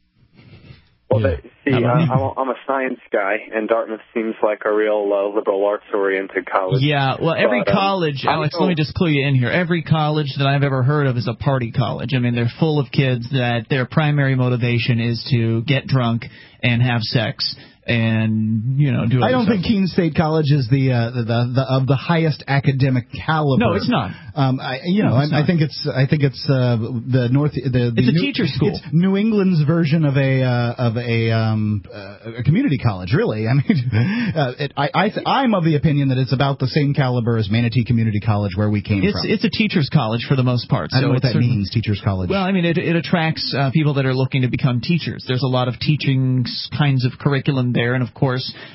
Well, Yeah. they, see, uh, I'm, I'm a science guy, and Dartmouth seems like a real uh, liberal arts-oriented college. Yeah, well, every but, um, college, Alex, know, let me just clue you in here. Every college that I've ever heard of is a party college. I mean, they're full of kids that their primary motivation is to get drunk and have sex and, you know, do I don't stuff. think Keene State College is the, uh, the, the, the of the highest academic caliber. No, it's not. Um, I, you know, No, it's I, I not. think it's I think it's uh, the North. The, the It's a New, teacher school. It's New England's version of a uh, of a um, uh, a community college. Really, I mean, uh, it, I I th- I'm of the opinion that it's about the same caliber as Manatee Community College, where we came It's from. it's a teacher's college for the most part. I don't so know what it's that certain- means, teachers college. Well, I mean, it, it attracts uh, people that are looking to become teachers. There's a lot of teaching s- kinds of curriculum there, and of course,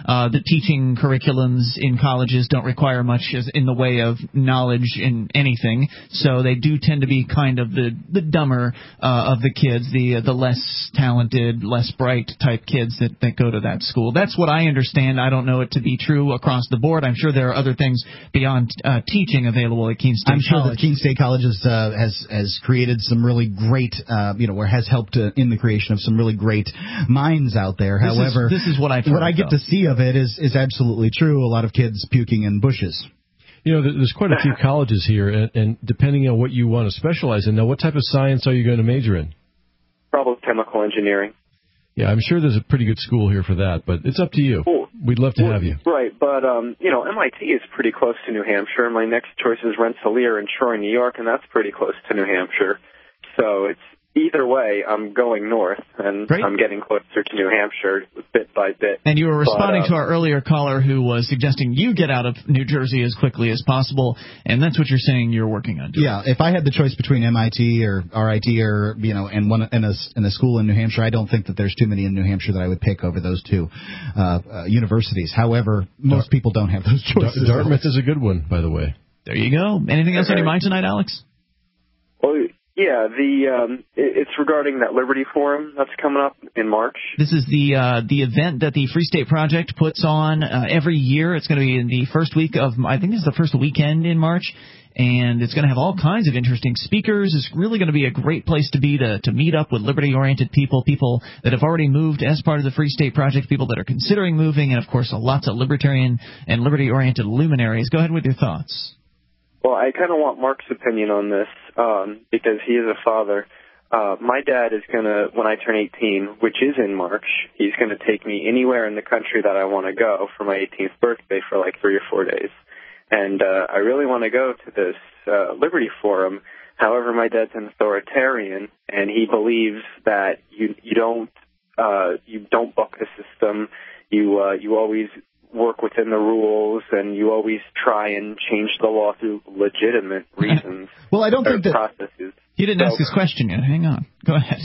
uh, the teaching curriculums in colleges don't require much as in the way of knowledge in anything. So they do tend to be kind of the the dumber uh, of the kids, the the less talented, less bright type kids that, that go to that school. That's what I understand. I don't know it to be true across the board. I'm sure there are other things beyond uh, teaching available at Keene State I'm sure College. that Keene State College has, uh, has, has created some really great, uh, you know, or has helped uh, in the creation of some really great minds out there. This However, is, this is what I've heard, what I get though. to see of it is, is absolutely true. A lot of kids puking in bushes. You know, there's quite a few colleges here, and, and depending on what you want to specialize in. Now, what type of science are you going to major in? Probably chemical engineering. Yeah, I'm sure there's a pretty good school here for that, but it's up to you. Cool. We'd love to have you. Right, but, um, you know, M I T is pretty close to New Hampshire. My next choice is Rensselaer in Troy, New York, and that's pretty close to New Hampshire. So it's either way, I'm going north, and Great. I'm getting closer to New Hampshire bit by bit. And you were responding but, uh, to our earlier caller who was suggesting you get out of New Jersey as quickly as possible, and that's what you're saying you're working on doing. Yeah, if I had the choice between M I T or R I T or, you know, and one and a, and a school in New Hampshire, I don't think that there's too many in New Hampshire that I would pick over those two uh, uh, universities. However, most Dar- people don't have those choices. Dartmouth is a good one, by the way. There you go. Anything else on your mind tonight, Alex? Well, yeah, the um, it, it's regarding that Liberty Forum that's coming up in March. This is the uh, the event that the Free State Project puts on uh, every year. It's going to be in the first week of, I think this is the first weekend in March, and it's going to have all kinds of interesting speakers. It's really going to be a great place to be to, to meet up with liberty-oriented people, people that have already moved as part of the Free State Project, people that are considering moving, and, of course, lots of libertarian and liberty-oriented luminaries. Go ahead with your thoughts. Well, I kind of want Mark's opinion on this um, because he is a father. Uh, my dad is going to, when I turn eighteen, which is in March, he's going to take me anywhere in the country that I want to go for my eighteenth birthday for like three or four days. And uh, I really want to go to this uh, Liberty Forum. However, my dad's an authoritarian, and he believes that you you don't uh, you don't buck the system. You uh, you always work within the rules, and you always try and change the law through legitimate reasons. Well, I don't think that processes. He didn't so, ask his question yet. Hang on. Go ahead.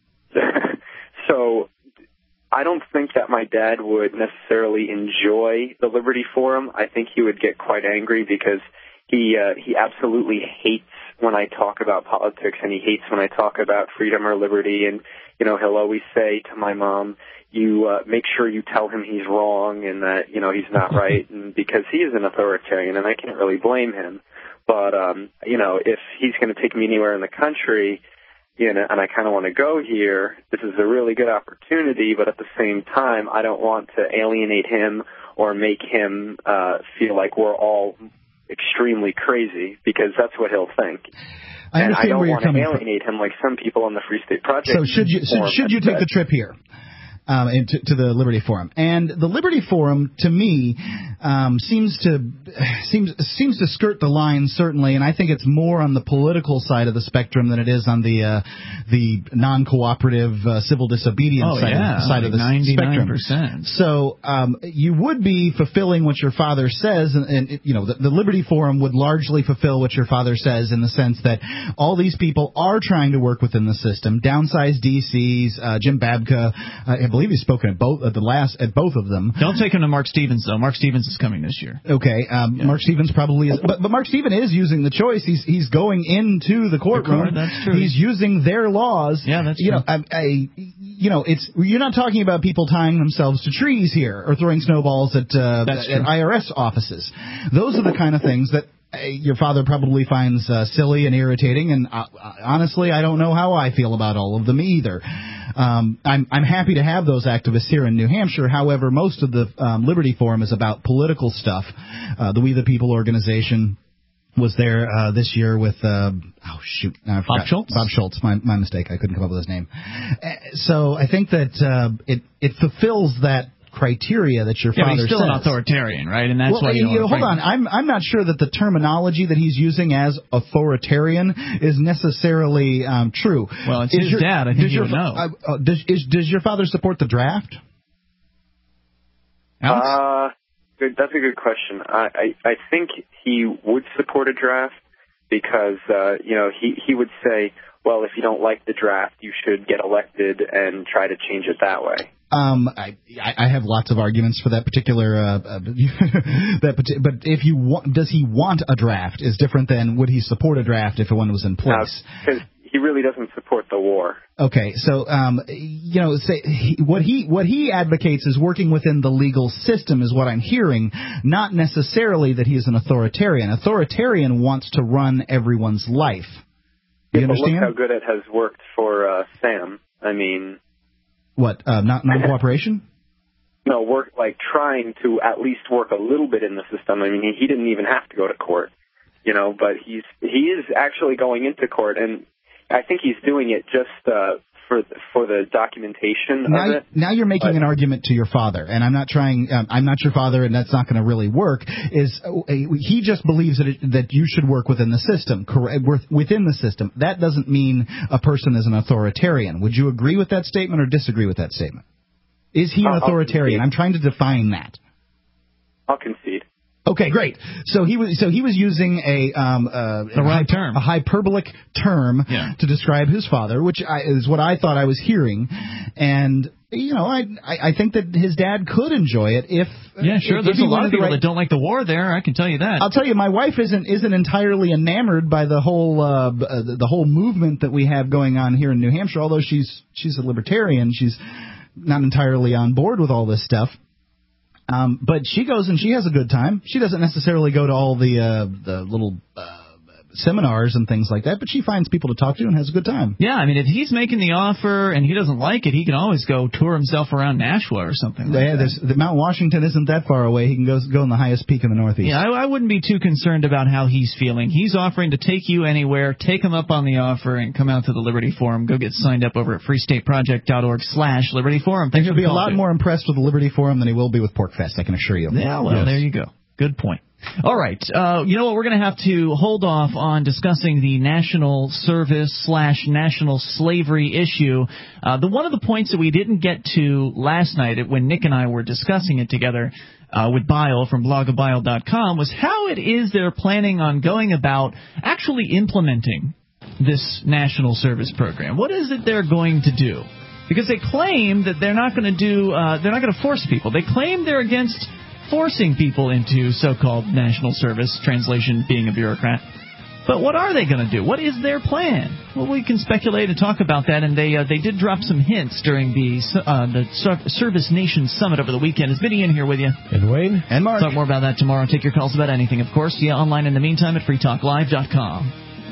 So I don't think that my dad would necessarily enjoy the Liberty Forum. I think he would get quite angry because he uh, he absolutely hates when I talk about politics, and he hates when I talk about freedom or liberty. And, you know, he'll always say to my mom, you uh, make sure you tell him he's wrong and that, you know, he's not right, and because he is an authoritarian, and I can't really blame him. But, um, you know, if he's going to take me anywhere in the country, you know, and I kind of want to go here, this is a really good opportunity, but at the same time, I don't want to alienate him or make him uh, feel like we're all extremely crazy, because that's what he'll think. I and I understand don't where you're want to coming from. alienate him like some people on the Free State Project. So should you so should you take the trip here? Um, into, to the Liberty Forum, and the Liberty Forum, to me, um, seems to seems seems to skirt the line, certainly, and I think it's more on the political side of the spectrum than it is on the uh, the non-cooperative uh, civil disobedience Oh, side, yeah, of, side like of the ninety-nine spectrum. percent. So um, you would be fulfilling what your father says, and, and you know the, the Liberty Forum would largely fulfill what your father says in the sense that all these people are trying to work within the system. Downsized D Cs, uh, Jim Babka. Uh, I believe he's spoken at both at the last at both of them. Don't take him to Mark Stevens though. Mark Stevens is coming this year. Okay, um, yeah. Mark Stevens probably is, but but Mark Stevens is using the choice. He's he's going into the courtroom. The court, that's true. He's using their laws. Yeah, that's you true. know, I, I you know, it's you're not talking about people tying themselves to trees here or throwing snowballs at uh, at I R S offices. Those are the kind of things that your father probably finds uh, silly and irritating, and uh, honestly, I don't know how I feel about all of them either. Um, I'm, I'm happy to have those activists here in New Hampshire. However, most of the um, Liberty Forum is about political stuff. Uh, the We the People organization was there uh, this year with uh, oh shoot, I forgot. Bob Schultz. Bob Schultz, my my mistake. I couldn't come up with his name. Uh, so I think that uh, it it fulfills that criteria that your yeah, father but he's still says. an authoritarian, right? And that's well, why you, you don't hold on. I'm I'm not sure that the terminology that he's using as authoritarian is necessarily um, true. Well, it's is his your, dad. I think you your, would know. Uh, uh, does is, does your father support the draft? Alex? Uh, good, that's a good question. I, I I think he would support a draft because uh, you know he he would say, well, if you don't like the draft, you should get elected and try to change it that way. Um, I I have lots of arguments for that particular. Uh, uh, that parti- but if you want, does he want a draft? Is different than would he support a draft if one was in place? Because he really doesn't support the war. Okay, so um, you know, say he, what he what he advocates is working within the legal system, is what I'm hearing. Not necessarily that he is an authoritarian. Authoritarian wants to run everyone's life. You yeah, understand? But look how good it has worked for uh, Sam. I mean. What, uh, not non-cooperation? No, work like trying to at least work a little bit in the system. I mean, he, he didn't even have to go to court, you know, but he's he is actually going into court, and I think he's doing it just uh, for for the documentation now, of it. Now you're making but, an argument to your father, and I'm not trying. Um, I'm not your father, and that's not going to really work. Is uh, he just believes that it, that you should work within the system, correct? Within the system. That doesn't mean a person is an authoritarian. Would you agree with that statement or disagree with that statement? Is he an authoritarian? I'm trying to define that. I'll concede. Okay, great. So he was so he was using a um uh, the right term, a hyperbolic term yeah. to describe his father, which I, is what I thought I was hearing, and you know I I think that his dad could enjoy it if yeah sure. If, There's if a lot of people right, that don't like the war there. I can tell you that. I'll tell you, my wife isn't isn't entirely enamored by the whole uh, the whole movement that we have going on here in New Hampshire. Although she's she's a libertarian, she's not entirely on board with all this stuff. Um, but she goes and she has a good time. She doesn't necessarily go to all the uh, the little uh, seminars and things like that, but she finds people to talk to and has a good time. Yeah, I mean, if he's making the offer and he doesn't like it, he can always go tour himself around Nashua or something like yeah, that. The Mount Washington isn't that far away. He can go go on the highest peak in the Northeast. Yeah, I, I wouldn't be too concerned about how he's feeling. He's offering to take you anywhere. Take him up on the offer and come out to the Liberty Forum. Go get signed up over at freestateproject.org slash Liberty Forum. Thanks he'll be a lot too. more impressed with the Liberty Forum than he will be with PorcFest, I can assure you. Yeah, well, yes. There you go. Good point. All right. Uh, you know what? We're going to have to hold off on discussing the national service slash national slavery issue. Uh, the one of the points that we didn't get to last night when Nick and I were discussing it together uh, with Bile from blog of bile dot com was how it is they're planning on going about actually implementing this national service program. What is it they're going to do? Because they claim that they're not going to do. Uh, they're not going to force people. They claim they're against forcing people into so-called national service, translation being a bureaucrat. But what are they going to do? What is their plan? Well, we can speculate and talk about that, and they uh, they did drop some hints during the uh, the Service Nation Summit over the weekend. Is Vinny in here with you? And Wayne? And Mark. Talk more about that tomorrow. Take your calls about anything, of course. Yeah, online in the meantime at free talk live dot com.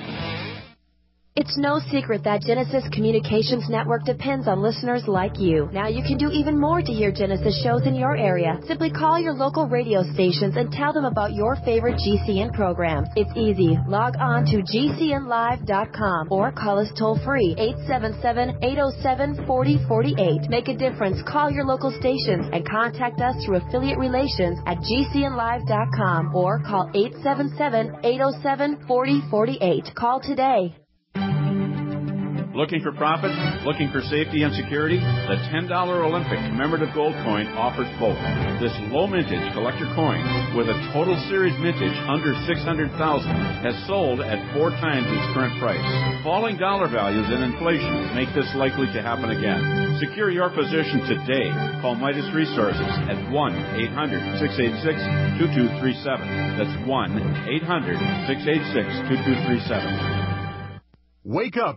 It's no secret that Genesis Communications Network depends on listeners like you. Now you can do even more to hear Genesis shows in your area. Simply call your local radio stations and tell them about your favorite G C N programs. It's easy. Log on to G C N live dot com or call us toll-free, eight seven seven, eight oh seven, four oh four eight. Make a difference. Call your local stations and contact us through affiliate relations at G C N live dot com or call eight seven seven, eight oh seven, four oh four eight. Call today. Looking for profit? Looking for safety and security? The ten dollar Olympic commemorative gold coin offers both. This low mintage collector coin with a total series mintage under six hundred thousand has sold at four times its current price. Falling dollar values and inflation make this likely to happen again. Secure your position today. Call Midas Resources at one eight hundred, six eight six, two two three seven. That's one eight hundred, six eight six, two two three seven. Wake up